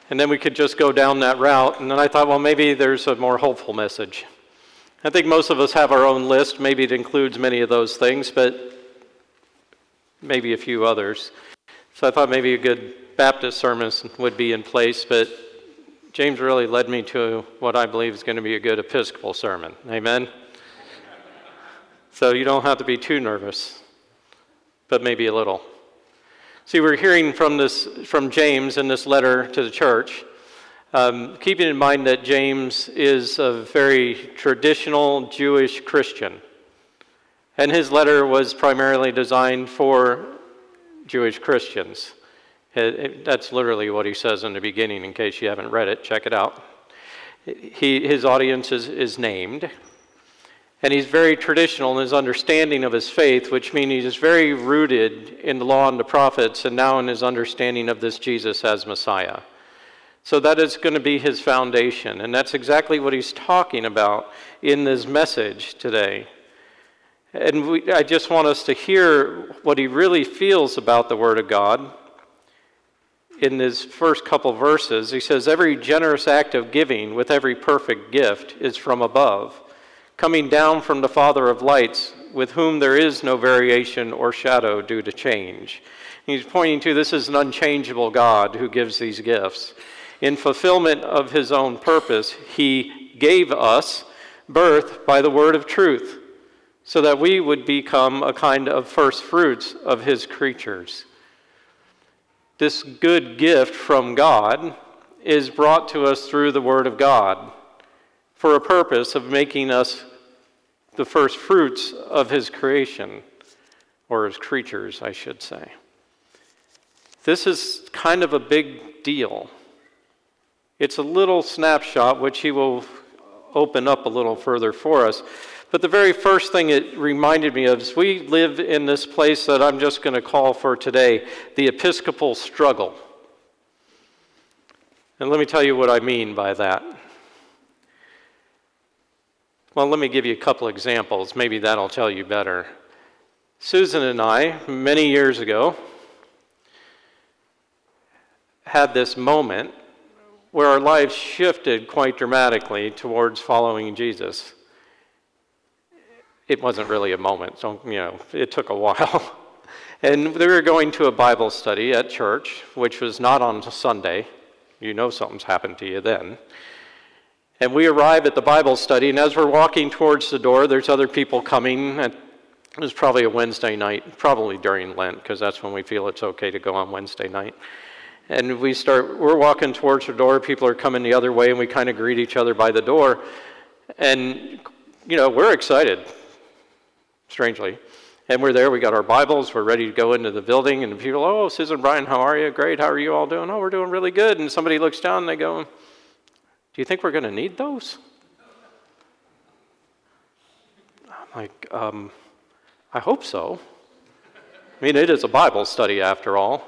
And then we could just go down that route. And then I thought, well, maybe there's a more hopeful message. I think most of us have our own list. Maybe it includes many of those things, but maybe a few others. So I thought maybe a good Baptist sermon would be in place, but James really led me to what I believe is going to be a good Episcopal sermon. Amen? So you don't have to be too nervous, but maybe a little. See, we're hearing from James in this letter to the church, keeping in mind that James is a very traditional Jewish Christian. And his letter was primarily designed for Jewish Christians. That's literally what he says in the beginning. In case you haven't read it, check it out. His audience is named. And he's very traditional in his understanding of his faith, which means he's very rooted in the law and the prophets, and now in his understanding of this Jesus as Messiah. So that is going to be his foundation, and that's exactly what he's talking about in this message today. And I just want us to hear what he really feels about the Word of God. In his first couple verses, he says, "Every generous act of giving with every perfect gift is from above, coming down from the Father of lights, with whom there is no variation or shadow due to change." He's pointing to this is an unchangeable God who gives these gifts. In fulfillment of his own purpose, he gave us birth by the word of truth, so that we would become a kind of first fruits of his creatures. This good gift from God is brought to us through the Word of God for a purpose of making us the first fruits of his creation, or his creatures, I should say. This is kind of a big deal. It's a little snapshot, which he will open up a little further for us. But the very first thing it reminded me of is we live in this place that I'm just going to call for today the Episcopal struggle. And let me tell you what I mean by that. Well, let me give you a couple examples. Maybe that'll tell you better. Susan and I, many years ago, had this moment where our lives shifted quite dramatically towards following Jesus. It wasn't really a moment, so, it took a while. And we were going to a Bible study at church, which was not on Sunday. You know something's happened to you then. And we arrive at the Bible study, and as we're walking towards the door, there's other people coming. And it was probably a Wednesday night, probably during Lent, because that's when we feel it's okay to go on Wednesday night. And we're walking towards the door, people are coming the other way, and we kind of greet each other by the door. And, we're excited. Strangely. And we're there, we got our Bibles, we're ready to go into the building, and the people, "Oh, Susan, Brian, how are you? Great, how are you all doing?" "Oh, we're doing really good." And somebody looks down and they go, "Do you think we're going to need those?" I'm like, I hope so. I mean, it is a Bible study after all.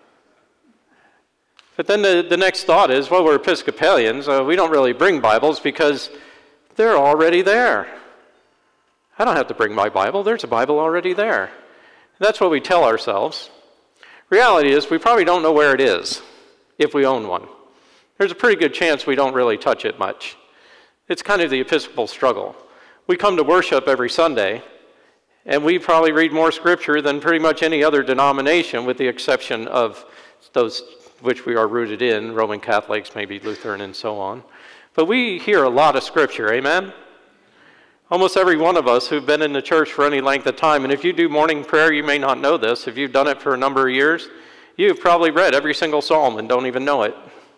But then the next thought is, well, we're Episcopalians, we don't really bring Bibles because they're already there. I don't have to bring my Bible. There's a Bible already there. That's what we tell ourselves. Reality is we probably don't know where it is if we own one. There's a pretty good chance we don't really touch it much. It's kind of the Episcopal struggle. We come to worship every Sunday, and we probably read more Scripture than pretty much any other denomination, with the exception of those which we are rooted in, Roman Catholics, maybe Lutheran, and so on. But we hear a lot of Scripture, amen? Almost every one of us who've been in the church for any length of time, and if you do morning prayer, you may not know this. If you've done it for a number of years, you've probably read every single psalm and don't even know it.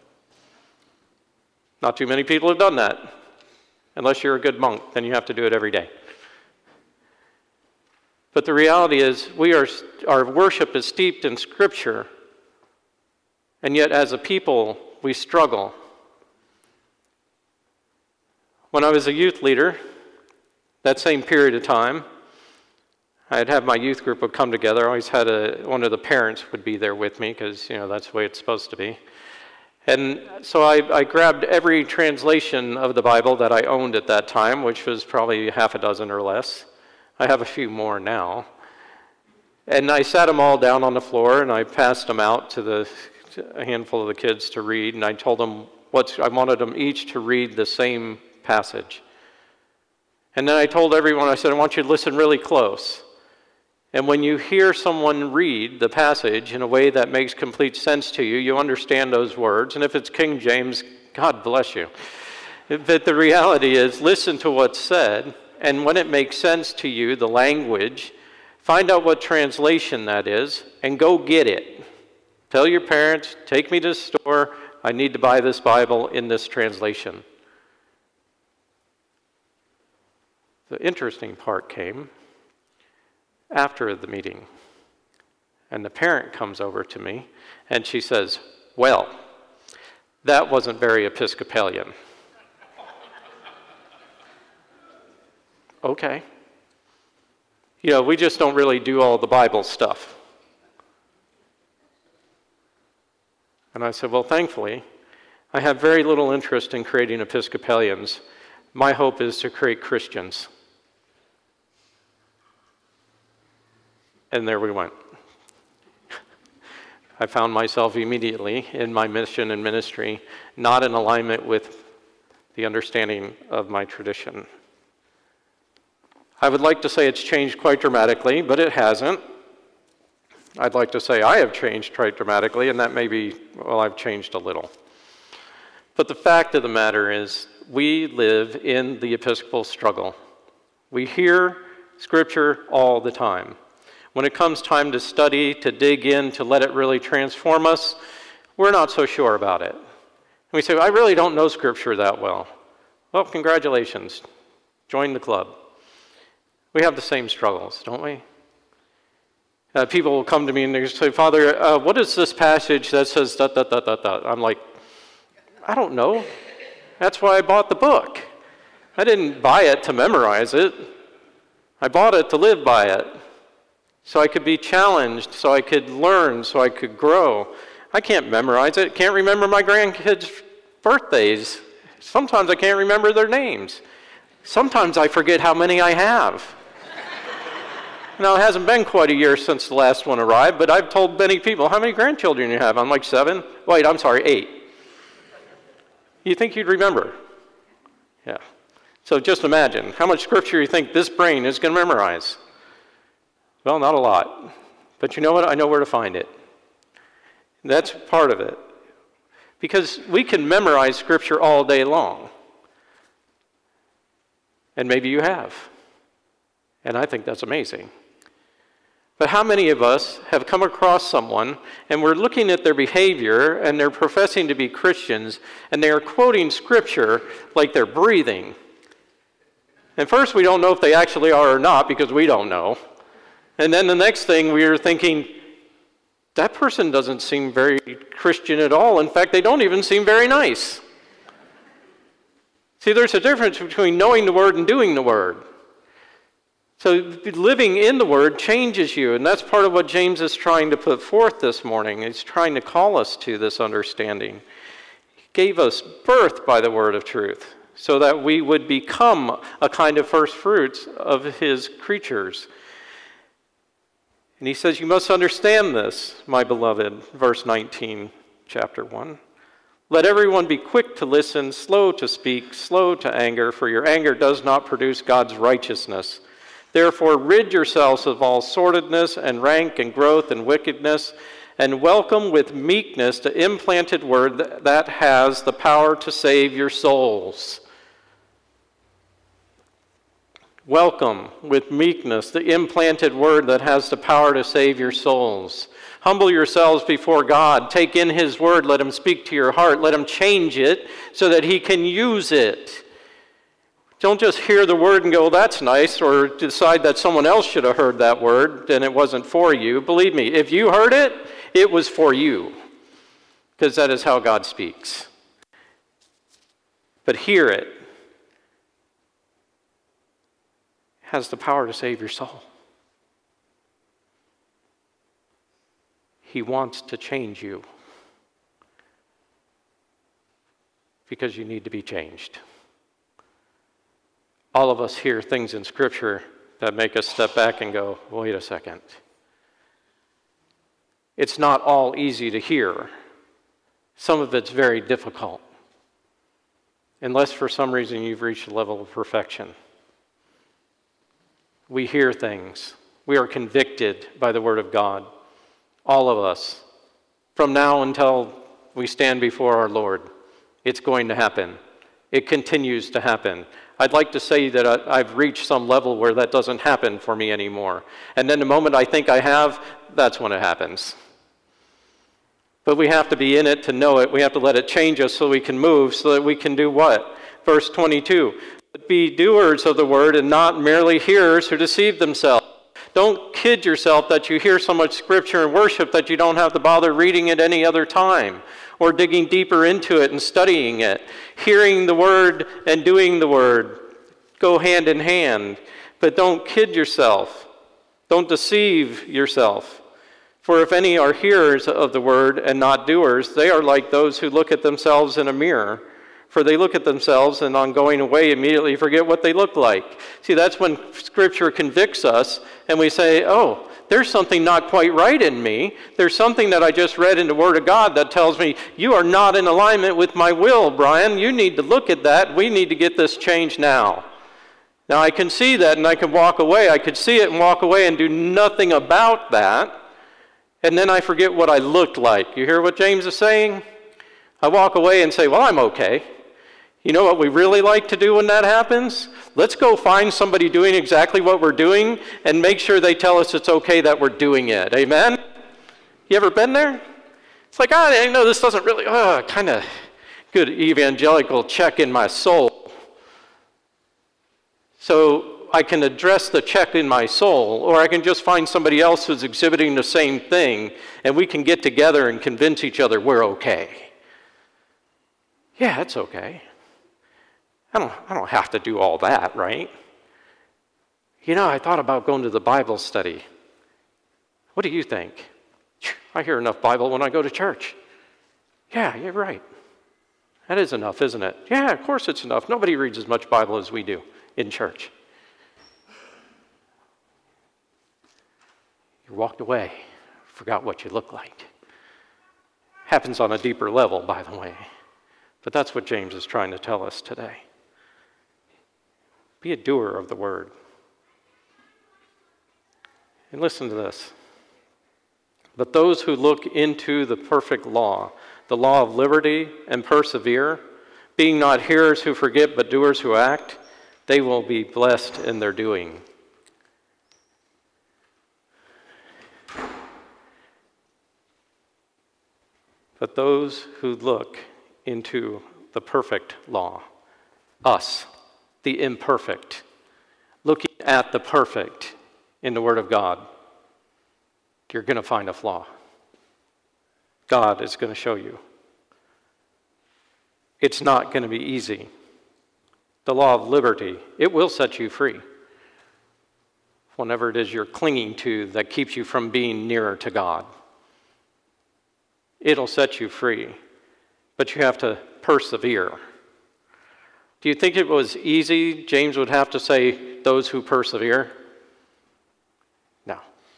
Not too many people have done that. Unless you're a good monk, then you have to do it every day. But the reality is, our worship is steeped in Scripture, and yet as a people, we struggle. When I was a youth leader, that same period of time, I'd have my youth group would come together. I always had one of the parents would be there with me because, that's the way it's supposed to be. And so I grabbed every translation of the Bible that I owned at that time, which was probably half a dozen or less. I have a few more now. And I sat them all down on the floor, and I passed them out to a handful of the kids to read, and I told them I wanted them each to read the same passage. And then I told everyone, I said, I want you to listen really close. And when you hear someone read the passage in a way that makes complete sense to you, you understand those words. And if it's King James, God bless you. But the reality is, listen to what's said, and when it makes sense to you, the language, find out what translation that is, and go get it. Tell your parents, take me to the store, I need to buy this Bible in this translation. The interesting part came after the meeting. And the parent comes over to me, and she says, well, that wasn't very Episcopalian. Okay. We just don't really do all the Bible stuff. And I said, well, thankfully, I have very little interest in creating Episcopalians. My hope is to create Christians. And there we went. I found myself immediately in my mission and ministry, not in alignment with the understanding of my tradition. I would like to say it's changed quite dramatically, but it hasn't. I'd like to say I have changed quite dramatically, and that may be, I've changed a little. But the fact of the matter is, we live in the Episcopal struggle. We hear Scripture all the time. When it comes time to study, to dig in, to let it really transform us, we're not so sure about it. And we say, I really don't know Scripture that well. Well, congratulations. Join the club. We have the same struggles, don't we? People will come to me and they say, Father, what is this passage that says da, da, da, da, da? I'm like, I don't know. That's why I bought the book. I didn't buy it to memorize it. I bought it to live by it. So I could be challenged, so I could learn, so I could grow. I can't memorize it. Can't remember my grandkids' birthdays. Sometimes I can't remember their names. Sometimes I forget how many I have. Now, it hasn't been quite a year since the last one arrived, but I've told many people, how many grandchildren you have? I'm like 7. Wait, I'm sorry, 8. You think you'd remember? Yeah. So just imagine how much Scripture you think this brain is going to memorize. Well, not a lot. But you know what? I know where to find it. That's part of it. Because we can memorize Scripture all day long. And maybe you have. And I think that's amazing. But how many of us have come across someone and we're looking at their behavior and they're professing to be Christians and they are quoting Scripture like they're breathing? And first we don't know if they actually are or not because we don't know. And then the next thing we are thinking, that person doesn't seem very Christian at all. In fact, they don't even seem very nice. See, there's a difference between knowing the Word and doing the Word. So living in the Word changes you, and that's part of what James is trying to put forth this morning. He's trying to call us to this understanding. He gave us birth by the Word of truth so that we would become a kind of first fruits of His creatures. And he says, you must understand this, my beloved, verse 19, chapter 1. Let everyone be quick to listen, slow to speak, slow to anger, for your anger does not produce God's righteousness. Therefore, rid yourselves of all sordidness and rank and growth and wickedness, and welcome with meekness the implanted word that has the power to save your souls. Welcome with meekness the implanted word that has the power to save your souls. Humble yourselves before God. Take in His word. Let Him speak to your heart. Let Him change it so that He can use it. Don't just hear the word and go, that's nice, or decide that someone else should have heard that word and it wasn't for you. Believe me, if you heard it, it was for you, because that is how God speaks. But hear it. Has the power to save your soul. He wants to change you because you need to be changed. All of us hear things in Scripture that make us step back and go, wait a second. It's not all easy to hear. some of it's very difficult, unless for some reason you've reached a level of perfection. We hear things. We are convicted by the Word of God, all of us, from now until we stand before our Lord. It's going to happen. It continues to happen. I'd like to say that I've reached some level where that doesn't happen for me anymore. And then the moment I think I have, that's when it happens. But we have to be in it to know it. We have to let it change us so we can move, so that we can do what? Verse 22, but be doers of the word and not merely hearers who deceive themselves. Don't kid yourself that you hear so much scripture and worship that you don't have to bother reading it any other time or digging deeper into it and studying it. Hearing the word and doing the word go hand in hand, but don't kid yourself. Don't deceive yourself. For if any are hearers of the word and not doers, they are like those who look at themselves in a mirror. For they look at themselves and on going away immediately forget what they look like. See, that's when Scripture convicts us and we say, oh, there's something not quite right in me. There's something that I just read in the Word of God that tells me, you are not in alignment with my will, Brian. You need to look at that. We need to get this changed now. Now, I can see that and I can walk away. I could see it and walk away and do nothing about that. And then I forget what I looked like. You hear what James is saying? I walk away and say, well, I'm okay. You know what we really like to do when that happens? Let's go find somebody doing exactly what we're doing and make sure they tell us it's okay that we're doing it. Amen? You ever been there? It's like, I know this doesn't really, kind of good evangelical check in my soul. So I can address the check in my soul, or I can just find somebody else who's exhibiting the same thing, and we can get together and convince each other we're okay. Yeah, it's okay. I don't have to do all that, right? You know, I thought about going to the Bible study. What do you think? I hear enough Bible when I go to church. Yeah, you're right. That is enough, isn't it? Yeah, of course it's enough. Nobody reads as much Bible as we do in church. You walked away, forgot what you look like. Happens on a deeper level, by the way. But that's what James is trying to tell us today. Be a doer of the word. And listen to this. But those who look into the perfect law, the law of liberty, and persevere, being not hearers who forget, but doers who act, they will be blessed in their doing. But those who look into the perfect law, us, the imperfect, looking at the perfect in the Word of God, you're going to find a flaw. God is going to show you. It's not going to be easy. The law of liberty, it will set you free. Whatever it is you're clinging to that keeps you from being nearer to God, it'll set you free. But you have to persevere. Do you think it was easy? James would have to say, those who persevere? No.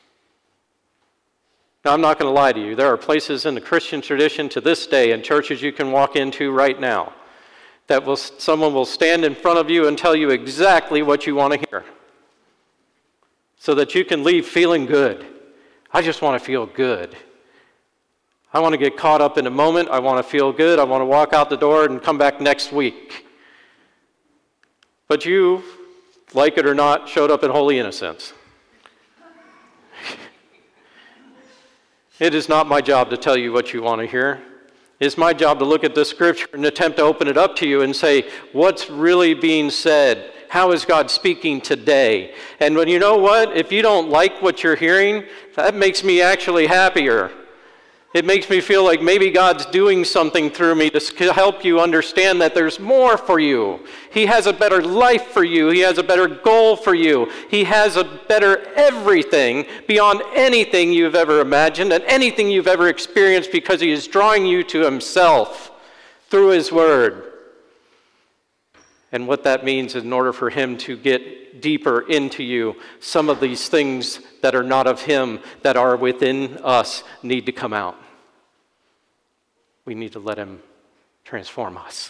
Now, I'm not going to lie to you. There are places in the Christian tradition to this day and churches you can walk into right now that someone will stand in front of you and tell you exactly what you want to hear so that you can leave feeling good. I just want to feel good. I want to get caught up in a moment. I want to feel good. I want to walk out the door and come back next week. But you, like it or not, showed up in holy innocence. It is not my job to tell you what you want to hear. It's my job to look at this scripture and attempt to open it up to you and say, what's really being said? How is God speaking today? And when you know what? If you don't like what you're hearing, that makes me actually happier. It makes me feel like maybe God's doing something through me to help you understand that there's more for you. He has a better life for you. He has a better goal for you. He has a better everything beyond anything you've ever imagined and anything you've ever experienced, because He is drawing you to Himself through His Word. And what that means is, in order for Him to get deeper into you, some of these things that are not of Him, that are within us, need to come out. we need to let him transform us.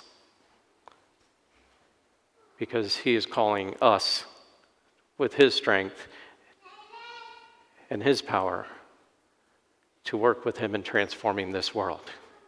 Because he is calling us with his strength and his power to work with him in transforming this world.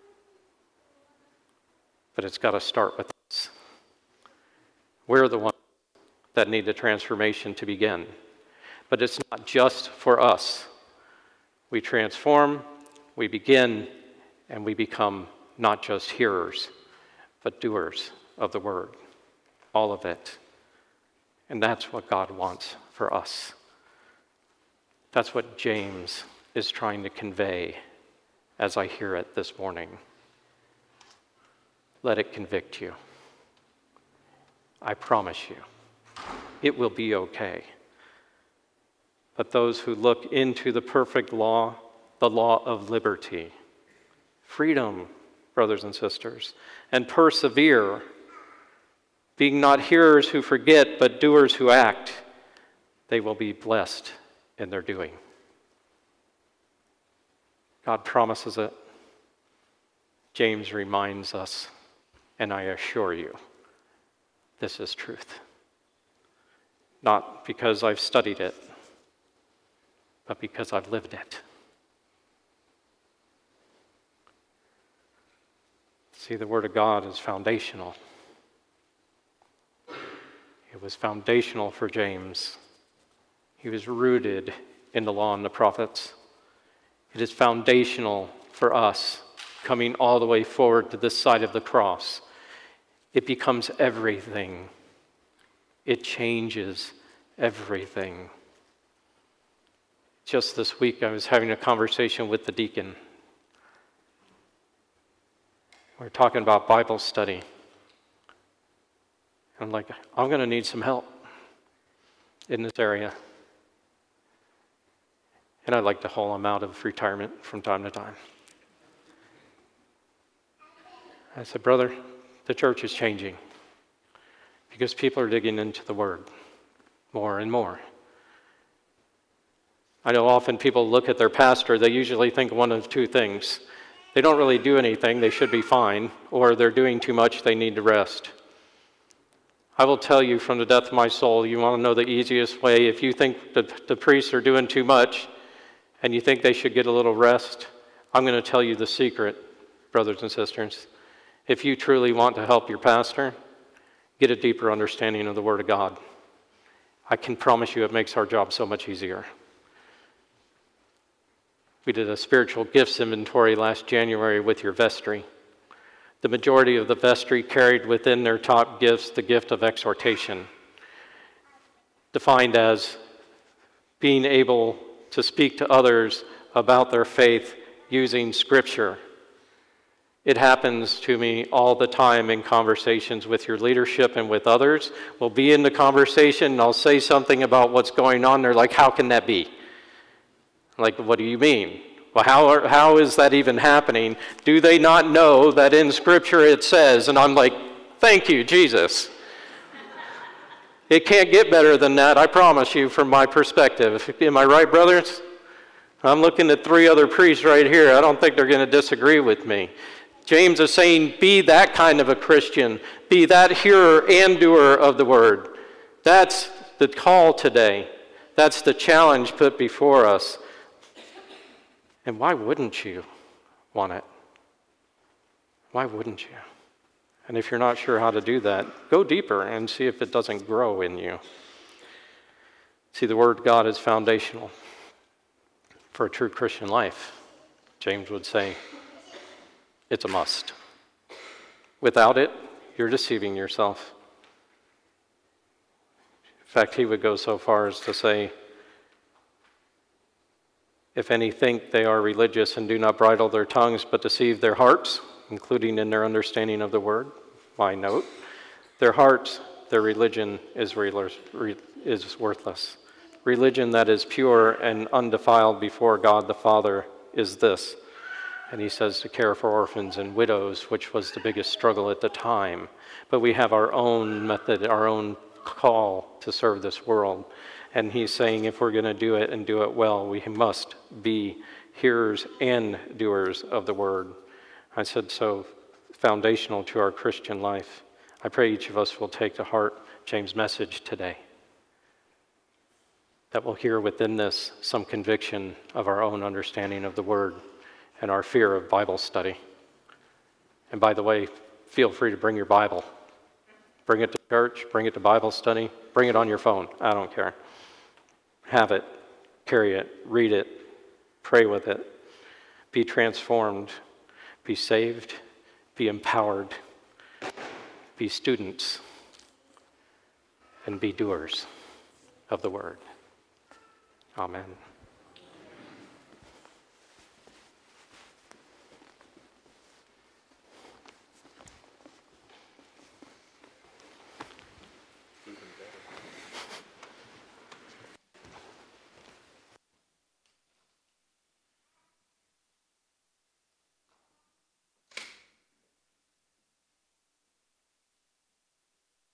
But it's got to start with us. We're the ones that need the transformation to begin. But it's not just for us. We transform, we begin, and we become not just hearers, but doers of the word. All of it. And that's what God wants for us. That's what James is trying to convey as I hear it this morning. Let it convict you. I promise you, it will be okay. But those who look into the perfect law, the law of liberty, freedom, brothers and sisters, and persevere, being not hearers who forget, but doers who act, they will be blessed in their doing. God promises it. James reminds us, and I assure you, this is truth. Not because I've studied it, but because I've lived it. See, the Word of God is foundational. It was foundational for James. He was rooted in the law and the prophets. It is foundational for us, coming all the way forward to this side of the cross. It becomes everything. It changes everything. Just this week, I was having a conversation with the deacon. We were talking about Bible study. I'm like, I'm going to need some help in this area. And I'd like to haul him out of retirement from time to time. I said, brother, the church is changing because people are digging into the Word more and more. I know often people look at their pastor, they usually think one of two things. They don't really do anything, they should be fine, or they're doing too much, they need to rest. I will tell you from the depth of my soul, you want to know the easiest way, if you think that the priests are doing too much and you think they should get a little rest, I'm going to tell you the secret, brothers and sisters. If you truly want to help your pastor, get a deeper understanding of the Word of God. I can promise you it makes our job so much easier. We did a spiritual gifts inventory last January with your vestry. The majority of the vestry carried within their top gifts the gift of exhortation, defined as being able to speak to others about their faith using Scripture. It happens to me all the time in conversations with your leadership and with others. We'll be in the conversation and I'll say something about what's going on. They're like, how can that be? I'm like, what do you mean? Well, how is that even happening? Do they not know that in Scripture it says? And I'm like, thank you, Jesus. It can't get better than that, I promise you, from my perspective. Am I right, brothers? I'm looking at 3 other priests right here. I don't think they're going to disagree with me. James is saying, be that kind of a Christian. Be that hearer and doer of the Word. That's the call today. That's the challenge put before us. And why wouldn't you want it? Why wouldn't you? And if you're not sure how to do that, go deeper and see if it doesn't grow in you. See, the Word of God is foundational for a true Christian life. James would say, it's a must. Without it, you're deceiving yourself. In fact, he would go so far as to say, if any think they are religious and do not bridle their tongues but deceive their hearts, including in their understanding of the Word, why note, their hearts, their religion is worthless. Religion that is pure and undefiled before God the Father is this. And he says to care for orphans and widows, which was the biggest struggle at the time. But we have our own method, our own call to serve this world. And he's saying if we're going to do it and do it well, we must be hearers and doers of the Word. I said so foundational to our Christian life. I pray each of us will take to heart James' message today, that we'll hear within this some conviction of our own understanding of the Word and our fear of Bible study. And by the way, feel free to bring your Bible. Bring it to church, bring it to Bible study, bring it on your phone. I don't care. Have it, carry it, read it, pray with it. Be transformed, be saved, be empowered, be students, and be doers of the Word. Amen.